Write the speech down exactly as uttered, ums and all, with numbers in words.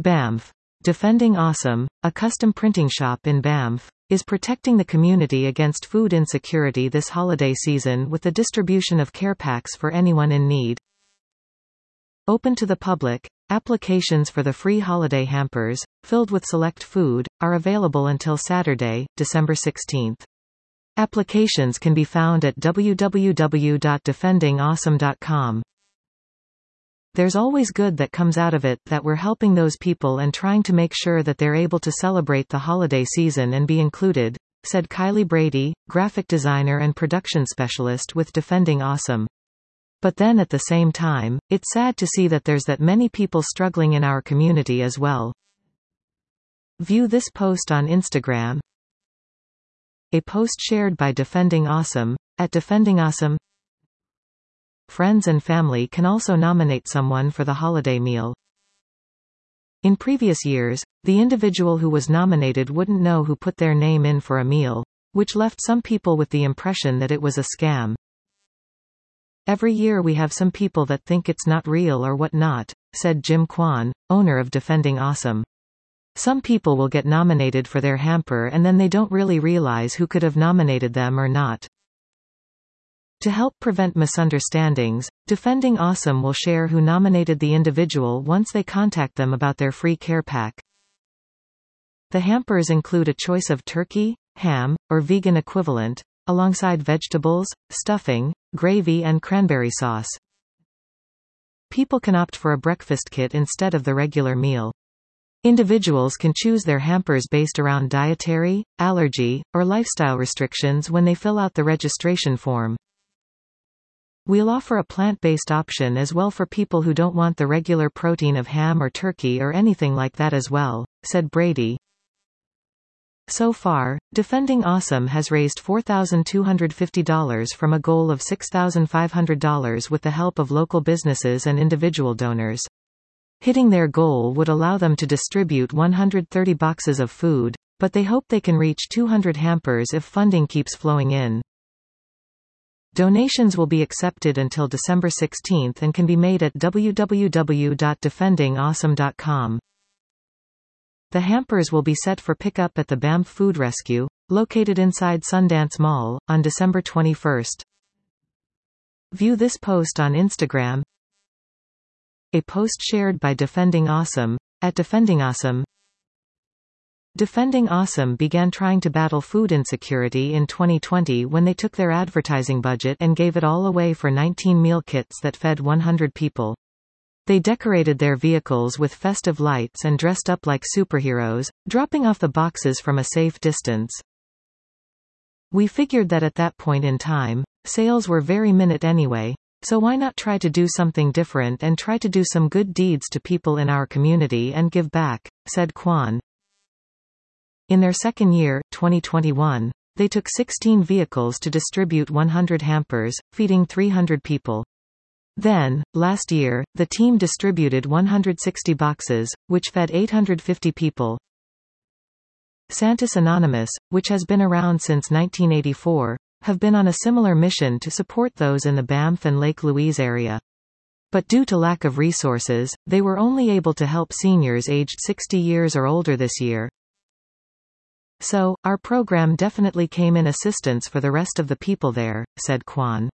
Banff. Defending Awesome, a custom printing shop in Banff, is protecting the community against food insecurity this holiday season with the distribution of care packs for anyone in need. Open to the public, applications for the free holiday hampers, filled with select food, are available until Saturday, December sixteenth. Applications can be found at w w w dot defending awesome dot com. There's always good that comes out of it, that we're helping those people and trying to make sure that they're able to celebrate the holiday season and be included, said Kylie Brady, graphic designer and production specialist with Defending Awesome. But then at the same time, it's sad to see that there's that many people struggling in our community as well. View this post on Instagram. A post shared by Defending Awesome, at Defending Awesome. Friends and family can also nominate someone for the holiday meal. In previous years, the individual who was nominated wouldn't know who put their name in for a meal, which left some people with the impression that it was a scam. Every year we have some people that think it's not real or whatnot, said Jim Kwan, owner of Defending Awesome. Some people will get nominated for their hamper and then they don't really realize who could have nominated them or not. To help prevent misunderstandings, Defending Awesome will share who nominated the individual once they contact them about their free care pack. The hampers include a choice of turkey, ham, or vegan equivalent, alongside vegetables, stuffing, gravy and cranberry sauce. People can opt for a breakfast kit instead of the regular meal. Individuals can choose their hampers based around dietary, allergy, or lifestyle restrictions when they fill out the registration form. We'll offer a plant-based option as well for people who don't want the regular protein of ham or turkey or anything like that as well, said Brady. So far, Defending Awesome has raised four thousand two hundred fifty dollars from a goal of six thousand five hundred dollars with the help of local businesses and individual donors. Hitting their goal would allow them to distribute one hundred thirty boxes of food, but they hope they can reach two hundred hampers if funding keeps flowing in. Donations will be accepted until December sixteenth and can be made at w w w dot defending awesome dot com. The hampers will be set for pickup at the Banff Food Rescue, located inside Sundance Mall, on December twenty-first. View this post on Instagram. A post shared by Defending Awesome, at Defending Awesome. Defending Awesome began trying to battle food insecurity in twenty twenty when they took their advertising budget and gave it all away for nineteen meal kits that fed one hundred people. They decorated their vehicles with festive lights and dressed up like superheroes, dropping off the boxes from a safe distance. We figured that at that point in time, sales were very minute anyway, so why not try to do something different and try to do some good deeds to people in our community and give back, said Kwan. In their second year, twenty twenty-one, they took sixteen vehicles to distribute one hundred hampers, feeding three hundred people. Then, last year, the team distributed one hundred sixty boxes, which fed eight hundred fifty people. Santis Anonymous, which has been around since nineteen eighty-four, have been on a similar mission to support those in the Banff and Lake Louise area. But due to lack of resources, they were only able to help seniors aged sixty years or older this year. So, our program definitely came in assistance for the rest of the people there, said Kwan.